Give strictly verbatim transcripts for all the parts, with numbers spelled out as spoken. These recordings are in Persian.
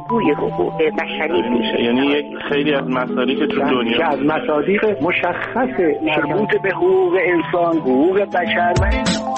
بازگوی حقوق بشری میشه. یعنی یک خیلی از مصادیق تو دنیا که از مصادیق مشخص مربوط به حقوق انسان، حقوق بشر و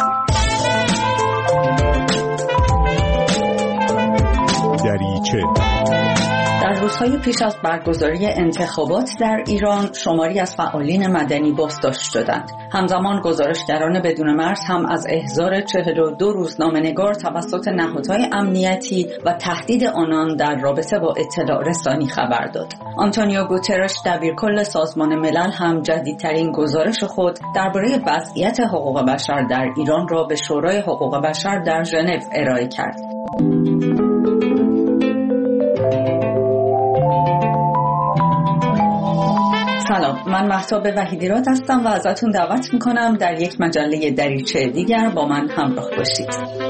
دریچه. در روزهای پیش از برگزاری انتخابات در ایران شماری از فعالین مدنی بازداشت شدند. همزمان گزارشگران بدون مرز هم از احضار چهل و دو روزنامه‌نگار توسط نهادهای امنیتی و تهدید آنان در رابطه با اطلاع رسانی خبر داد. آنتونیو گوترش دبیرکل سازمان ملل هم جدیدترین گزارش خود درباره وضعیت حقوق بشر در ایران را به شورای حقوق بشر در ژنو ارائه کرد. سلام، من مهتاب وحیدیراد هستم و ازتون دعوت میکنم در یک مجله دریچه دیگر با من همراه باشید.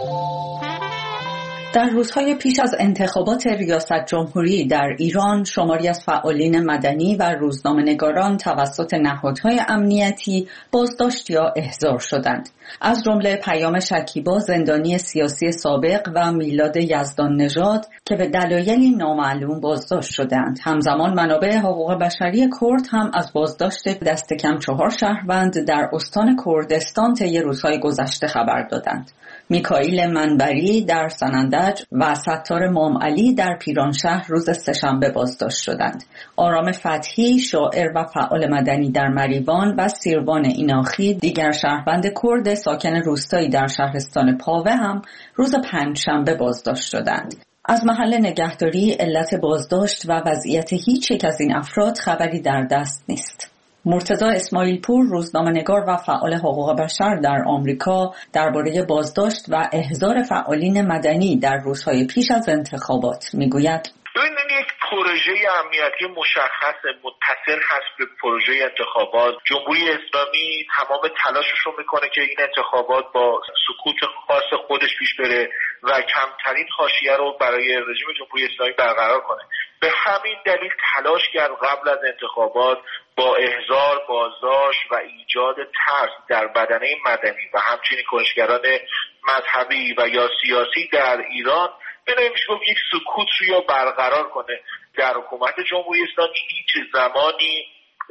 در روزهای پیش از انتخابات ریاست جمهوری در ایران شماری از فعالین مدنی و روزنامه‌نگاران توسط نهادهای امنیتی بازداشت یا احضار شدند. از جمله پیام شکیبا زندانی سیاسی سابق و میلاد یزدان نژاد که به دلایلی نامعلوم بازداشت شدند. همزمان منابع حقوق بشری کرد هم از بازداشت دست کم چهار شهروند در استان کردستان طی روزهای گذشته خبر دادند. میکائیل منبری در سنندج و ستار مامعلی در پیرانشهر روز سه‌شنبه بازداشت شدند. آرام فتحی شاعر و فعال مدنی در مریوان و سیروان ایناخی دیگر شهروند کرد ساکن روستایی در شهرستان پاوه هم روز پنجشنبه بازداشت شدند. از محل نگهداری، علت بازداشت و وضعیت هیچ یک از این افراد خبری در دست نیست. مرتضی اسماعیل پور روزنامه‌نگار و فعال حقوق بشر در آمریکا درباره بازداشت و احضار فعالین مدنی در روزهای پیش از انتخابات میگوید: این یک پروژه امنیتی مشخص متصل هست به پروژه انتخابات. جمهوری اسلامی تمام تلاشش رو میکنه که این انتخابات با سکوت خاص خودش پیش بره و کمترین حاشیه رو برای رژیم جمهوری اسلامی برقرار کنه. به همین دلیل تلاش کرد قبل از انتخابات با احضار، بازداشت و ایجاد ترس در بدنه مدنی و همچنین کنشگران مذهبی و یا سیاسی در ایران بنابراین میشه گفت یک سکوت رو یا برقرار کنه. در حکومت جمهوری اسلامی هیچ زمانی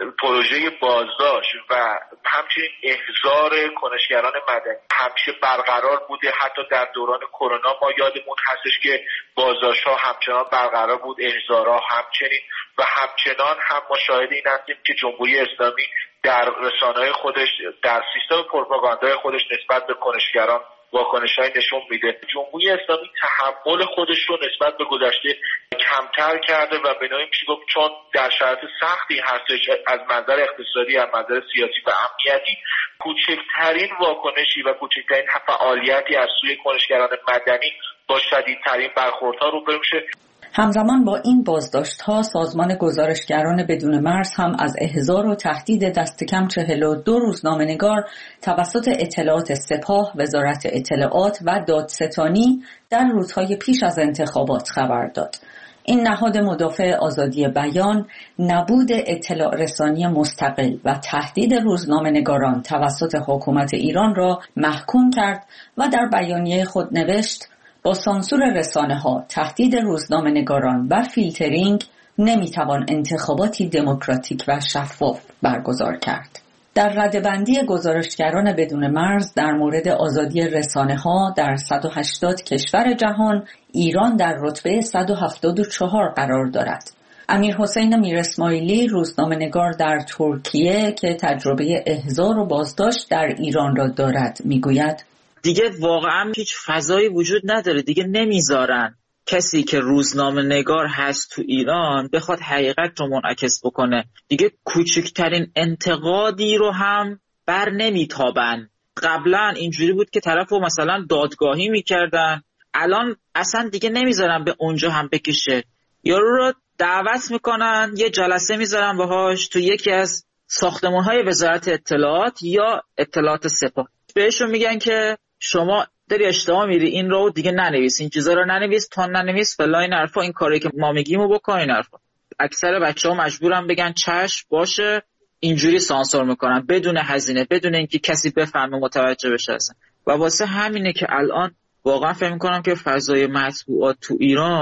پروژه بازداشت و همچنین احضار کنشگران مدنی همیشه برقرار بوده. حتی در دوران کرونا ما یادمون هستش که بازداشت‌ها همچنان برقرار بود، احضارها همچنین و همچنان هم ما شاهد این هستیم که جمهوری اسلامی در رسانه‌های خودش، در سیستم پروپاگاندای خودش نسبت به کنشگران واکنش‌های نشون میده. جمهوری اسلامی تحمل خودش رو نسبت به گذشته کمتر کرده و بنابراین میشه گفت چون در شرایط سختی هستش از منظر اقتصادی، از منظر سیاسی و امنیتی، کوچکترین واکنشی و کوچکترین فعالیتی از سوی کنشگران مدنی با شدیدترین برخوردها روبرو میشه. همزمان با این بازداشت‌ها سازمان گزارشگران بدون مرز هم از احضار و تهدید دست کم چهل و دو روزنامه‌نگار توسط اطلاعات سپاه، وزارت اطلاعات و دادستانی در روزهای پیش از انتخابات خبر داد. این نهاد مدافع آزادی بیان نبود اطلاع رسانی مستقل و تهدید روزنامه‌نگاران توسط حکومت ایران را محکوم کرد و در بیانیه خود نوشت: با سانسور رسانه‌ها، تهدید روزنامه‌نگاران و فیلترینگ نمی‌توان انتخاباتی دموکراتیک و شفاف برگزار کرد. در ردبندی گزارشگران بدون مرز در مورد آزادی رسانه‌ها در صد و هشتاد کشور جهان، ایران در رتبه صد و هفتاد و چهار قرار دارد. امیرحسین میر اسماعیلی روزنامه‌نگار در ترکیه که تجربه احضار و بازداشت در ایران را دارد میگوید: دیگه واقعا هیچ فضایی وجود نداره، دیگه نمیذارن کسی که روزنامه نگار هست تو ایران بخواد حقیقت رو منعکس بکنه. دیگه کوچکترین انتقادی رو هم بر نمیتابن. قبلا اینجوری بود که طرف رو مثلا دادگاهی میکردن، الان اصلا دیگه نمیذارن به اونجا هم بکشه. یارو رو دعوت میکنن، یه جلسه میذارن باهاش تو یکی از ساختمان‌های وزارت اطلاعات یا اطلاعات سپاه، بهشون میگن که شما داری اشتباه میری، این رو دیگه ننویس، این چیزا رو ننویس، تا ننویس فلان این حرفا، این کاری که ما میگیمو بکن این حرفا. اکثر بچه‌ها مجبورن بگن چشم باشه، اینجوری سانسور میکنن بدون هزینه، بدون اینکه کسی بفهمه متوجه بشه اصلا. و واسه همینه که الان واقعا فکر میکنم که فضای مطبوعات تو ایران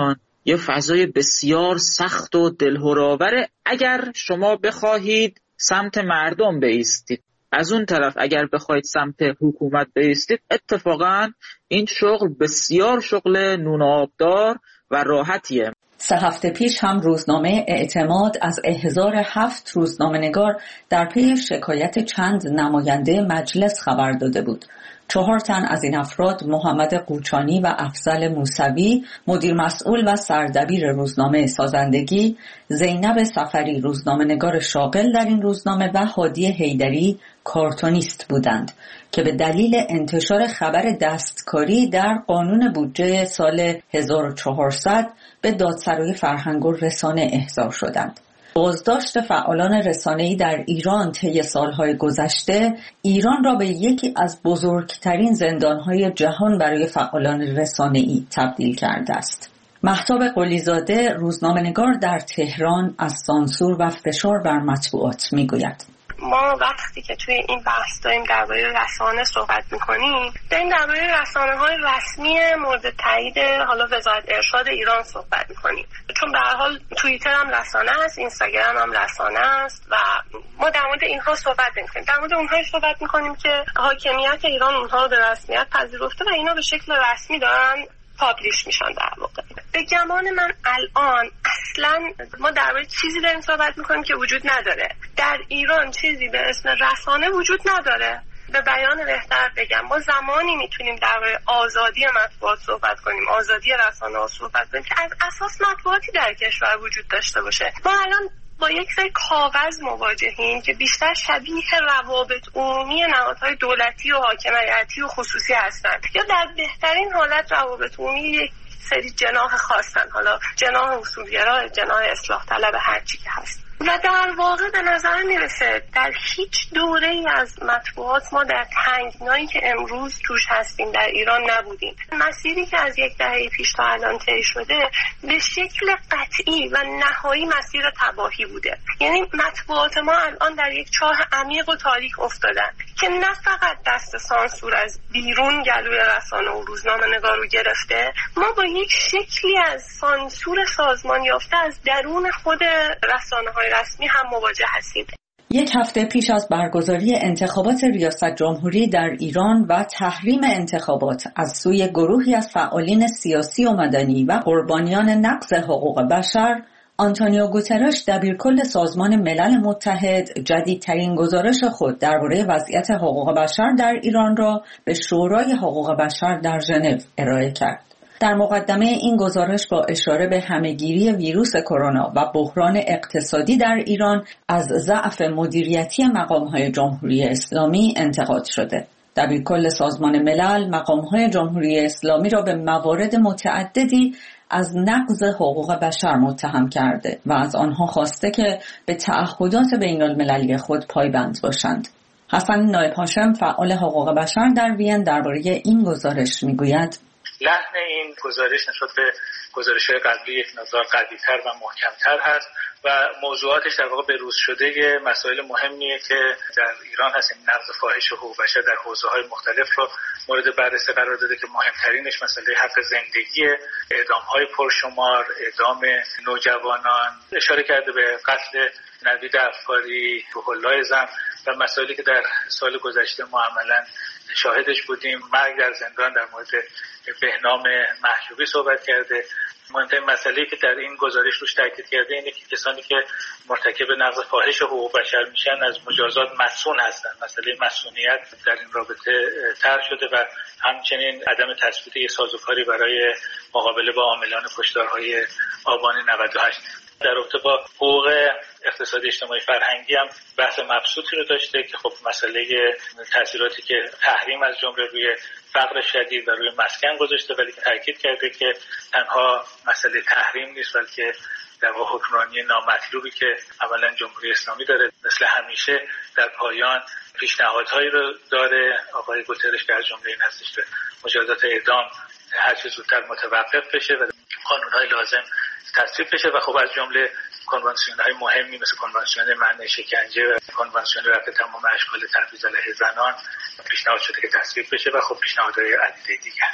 یه فضای بسیار سخت و دلهرآوره اگر شما بخواهید سمت مردم بایستید. از اون طرف اگر بخواید سمت حکومت بایستید، اتفاقا این شغل بسیار شغل نون و آبدار و راحتیه. سه هفته پیش هم روزنامه اعتماد از احضار هفت روزنامه‌نگار در پی شکایت چند نماینده مجلس خبر داده بود. چهار تن از این افراد محمد قوچانی و افضل موسوی مدیر مسئول و سردبیر روزنامه سازندگی، زینب سفری روزنامه‌نگار شاغل در این روزنامه و هادی حیدری کارتونیست بودند که به دلیل انتشار خبر دستکاری در قانون بودجه سال هزار و چهارصد به دادسرای فرهنگ و رسانه احضار شدند. بازداشت فعالان رسانه‌ای در ایران طی سالهای گذشته ایران را به یکی از بزرگترین زندانهای جهان برای فعالان رسانه‌ای تبدیل کرده است. مهتاب قلیزاده روزنامه‌نگار در تهران از سانسور و فشار بر مطبوعات میگوید: ما وقتی که توی این بحث داریم درباره رسانه صحبت میکنیم، داریم درباره رسانه‌های رسمی مورد تایید حالا وزارت ارشاد ایران صحبت میکنیم، چون به هر حال توییتر هم رسانه است، اینستاگرام هم رسانه است و ما در مورد اینها صحبت نمیکنیم. در مورد اونهایی صحبت میکنیم که حاکمیت ایران اونها رو به رسمیت پذیرفته و اینا به شکل رسمی دارن پابلیش میشن. در واقع به گمان من الان اصلا ما درباره چیزی داریم صحبت میکنیم که وجود نداره. در ایران چیزی به اسم رسانه وجود نداره. به بیان بهتر بگم، ما زمانی میتونیم درباره آزادی مطبوعات صحبت کنیم، آزادی رسانه ها صحبت کنیم که از اساس مطبوعاتی در کشور وجود داشته باشه. ما الان با یک سری کاغذ مواجهیم که بیشتر شبیه روابط عمومی نهادهای دولتی و حاکمیتی و خصوصی هستند، یا در بهترین حالت روابط عمومی یک سری جناح خاصن، حالا جناح اصولگرا، جناح اصلاح طلب، هر چی که هست. و در واقع به نظر میرسه در هیچ دوره ای از مطبوعات ما در تنگنایی که امروز توش هستیم در ایران نبودیم. مسیری که از یک دهه پیش تا الان طی شده به شکل قطعی و نهایی مسیر تباهی بوده. یعنی مطبوعات ما الان در یک چاه عمیق و تاریک افتادن که نه فقط دست سانسور از بیرون گلوی رسانه و روزنامه‌نگار رو گرفته، ما با یک شکلی از سانسور سازمان یافته از درون خود رسانه‌های رسمی هم مواجه هستیم. یک هفته پیش از برگزاری انتخابات ریاست جمهوری در ایران و تحریم انتخابات از سوی گروهی از فعالین سیاسی و مدنی و قربانیان نقض حقوق بشر، آنتونیو گوترش دبیرکل سازمان ملل متحد جدیدترین گزارش خود درباره وضعیت حقوق بشر در ایران را به شورای حقوق بشر در ژنو ارائه کرد. در مقدمه این گزارش با اشاره به همهگیری ویروس کرونا و بحران اقتصادی در ایران از ضعف مدیریتی مقام‌های جمهوری اسلامی انتقاد شده. دبیرکل سازمان ملل مقام‌های جمهوری اسلامی را به موارد متعددی از نقض حقوق بشر متهم کرده و از آنها خواسته که به تعهدات بین‌المللی خود پایبند باشند. حسن نایب هاشم فعال حقوق بشر در وین درباره این گزارش میگوید: لحن این گزارش نسبت به گزارش‌های قبلی یک مقدار قوی‌تر و محکم‌تر هست و موضوعاتش در واقع بروز شده مسائل مهمیه که در ایران هست. این نقض فاحش حقوق بشر در حوزه‌های مختلف رو مورد بررسی قرار داده که مهمترینش مسئله حق زندگی، اعدام‌های پرشمار، اعدام نوجوانان، اشاره کرده به قتل نوید افکاری، روح الله زم و مسائلی که در سال گذشته ما عملاً شاهدش بودیم. مرگ در زندان در مورد بهنام محجوبی صحبت کرده. مهمترین مسئله‌ای که در این گزارش روش تاکید کرده اینه که کسانی که مرتکب نقض فاحش حقوق بشر میشن از مجازات مصون هستن. مسئله مصونیت در این رابطه طرح شده و همچنین عدم تثبیت یک سازوکاری برای مقابله با عاملان کشتارهای آبان نود و هشت. در رابطه با حقوق اقتصادی اجتماعی فرهنگی هم بحث مبسوطی رو داشته که خب مسئله تاثیراتی که تحریم از جمله روی فقر شدید و روی مسکن گذاشته، ولی تاکید کرده که تنها مسئله تحریم نیست بلکه در واقع حکمرانی نامطلوبی که اولا جمهوری اسلامی داره مثل همیشه در پایان پیشنهادهایی رو داره. آقای گوترش که از جمله این هستش که مجازات اعدام هر چه زودتر متوقف بشه و قانون‌های لازم تصویب بشه و خب از جمله کنوانسیون‌های مهمی مثل کنوانسیون منع شکنجه و کنوانسیون رفع تمام اشکال تبعیض علیه زنان پیشنهاد شده که تصویب بشه و خب پیشنهادهای عدیده دیگر.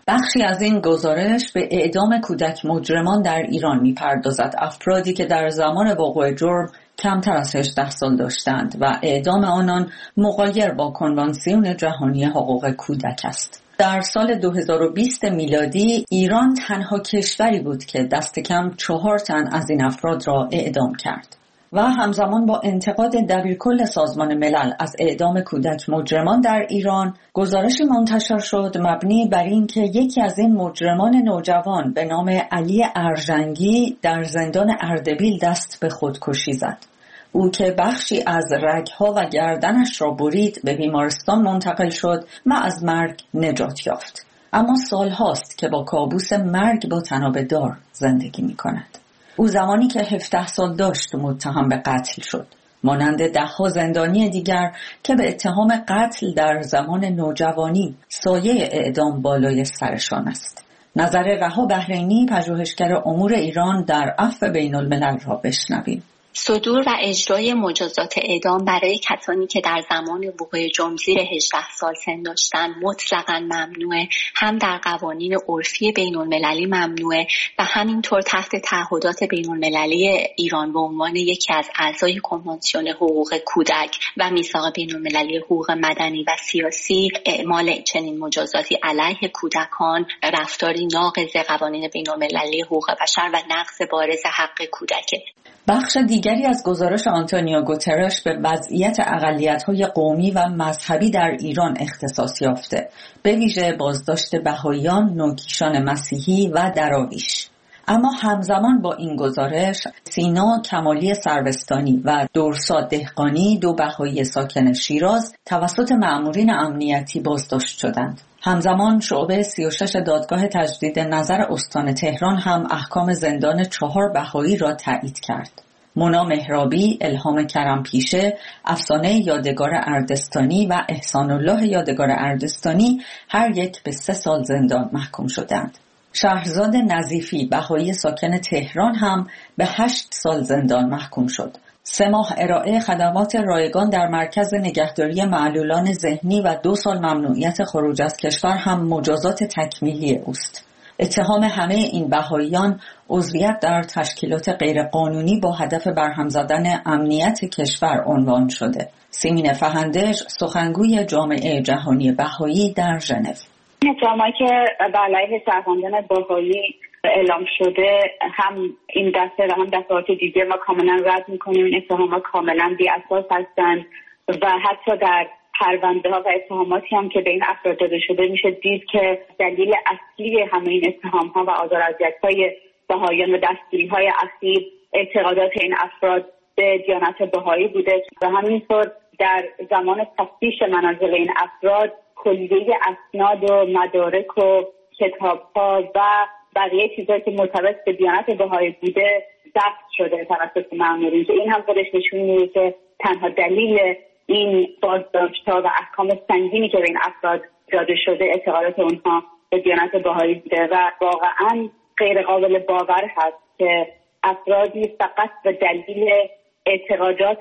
بخشی از این گزارش به اعدام کودک مجرمان در ایران می‌پردازد، افرادی که در زمان وقوع جرم کمتر از هجده سال داشتند و اعدام آنان مغایر با کنوانسیون جهانی حقوق کودک است. در سال دو هزار و بیست میلادی ایران تنها کشوری بود که دست کم چهار تن از این افراد را اعدام کرد. و همزمان با انتقاد دبیرکل سازمان ملل از اعدام کودک مجرمان در ایران، گزارشی منتشر شد مبنی بر این که یکی از این مجرمان نوجوان به نام علی ارژنگی در زندان اردبیل دست به خودکشی زد. او که بخشی از رگها و گردنش را برید به بیمارستان منتقل شد و از مرگ نجات یافت. اما سالهاست که با کابوس مرگ با تناب دار زندگی می کند. او زمانی که هفده سال داشت متهم به قتل شد، مانند ده‌ها زندانی دیگر که به اتهام قتل در زمان نوجوانی سایه اعدام بالای سرشان است. نظر رها بحرینی، پژوهشگر امور ایران در عفو بین الملل را بشنویم. صدور و اجرای مجازات اعدام برای کسانی که در زمان وقوع جرم زیر هجده سال سن داشتند مطلقاً ممنوعه، هم در قوانین عرفی بین المللی ممنوعه و همینطور تحت تعهدات بین المللی ایران به عنوان یکی از اعضای کنوانسیون حقوق کودک و میثاق بین المللی حقوق مدنی و سیاسی اعمال چنین مجازاتی علیه کودکان رفتاری ناقض قوانین بین المللی حقوق بشر و نقض بارز حق کودک. بخش دیگری از گزارش آنتونیو گوترش به وضعیت اقلیت‌های قومی و مذهبی در ایران اختصاص یافته، به ویژه بازداشت بهائیان، نوکیشان مسیحی و دراویش. اما همزمان با این گزارش، سینا کمالی سروستانی و دورسا دهقانی، دو بهایی ساکن شیراز، توسط مأمورین امنیتی بازداشت شدند. همزمان شعبه سی و شش دادگاه تجدید نظر استان تهران هم احکام زندان چهار بهایی را تایید کرد. مونا مهرابی، الهام کرمپیشه، افسانه یادگار اردستانی و احسان الله یادگار اردستانی هر یک به سه سال زندان محکوم شدند. شهرزاد نظیفی، بهایی ساکن تهران، هم به هشت سال زندان محکوم شد. سه ماه ارائه خدمات رایگان در مرکز نگهداری معلولان ذهنی و دو سال ممنوعیت خروج از کشور هم مجازات تکمیلی اوست. اتهام همه این بهائیان عضویت در تشکیلات غیرقانونی با هدف برهم زدن امنیت کشور عنوان شده. سیمین فهندش، سخنگوی جامعه جهانی بهایی در ژنو: اتهامی که به علیه شهروندان بهایی اعلام شده، هم این دسته و هم دفعات دیگه، ما کاملا رد میکنیم. این اتهامات کاملا بی اساس هستند و حتی در پرونده ها و اتهاماتی هم که به این افراد داده شده میشه دید که دلیل اصلی همه این اتهام ها و آزار و اذیت های بهائیان و دستگیری های اخیر اعتقادات این افراد به دیانت بهایی بوده و همینطور در زمان تفتیش منازل این افراد کلیه اسناد و مدارک و کتاب ها و بقیه چیزایی که مرتبط به دیانت بهایی بوده ضبط شده توسط مأمورین. این هم خودش نشون میده که تنها دلیل این بازداشت‌ها و احکام سنگینی که به این افراد داده شده اعتقادات اونها به دیانت بهایی بوده و واقعا غیر قابل باور هست که افرادی فقط به دلیل اعتقادات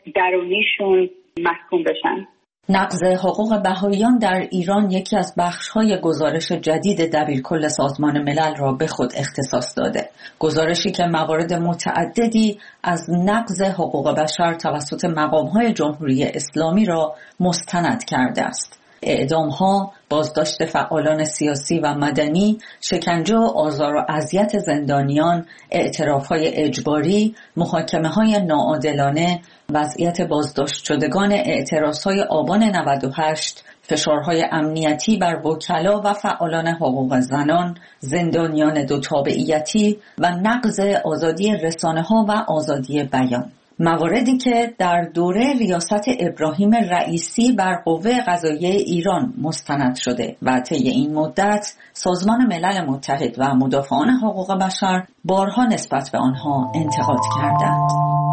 درونیشون محکوم بشن. نقض حقوق بهائیان در ایران یکی از بخش‌های گزارش جدید دبیرکل سازمان ملل را به خود اختصاص داده. گزارشی که موارد متعددی از نقض حقوق بشر توسط مقام‌های جمهوری اسلامی را مستند کرده است. اعدام‌ها، بازداشت فعالان سیاسی و مدنی، شکنجه و آزار و اذیت زندانیان، اعتراف‌های اجباری، محاکمه‌های ناعادلانه، وضعیت بازداشت شدگان اعتراض‌های آبان نود و هشت، فشارهای امنیتی بر وکلا و فعالان حقوق زنان، زندانیان دو تابعیتی و نقض آزادی رسانه‌ها و آزادی بیان. مواردی که در دوره ریاست ابراهیم رئیسی بر قوه قضاییه ایران مستند شده و طی این مدت سازمان ملل متحد و مدافعان حقوق بشر بارها نسبت به آنها انتقاد کردند.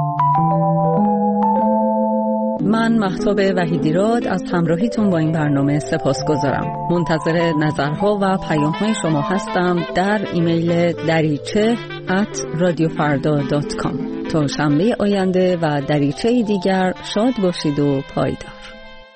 من مهتاب وحیدیراد از همراهیتون با این برنامه سپاسگزارم. منتظر نظرها و پیام‌های شما هستم در ایمیل دریچه ات رادیو فردا دات کام. تا شنبه آینده و دریچه دیگر شاد باشید و پایدار.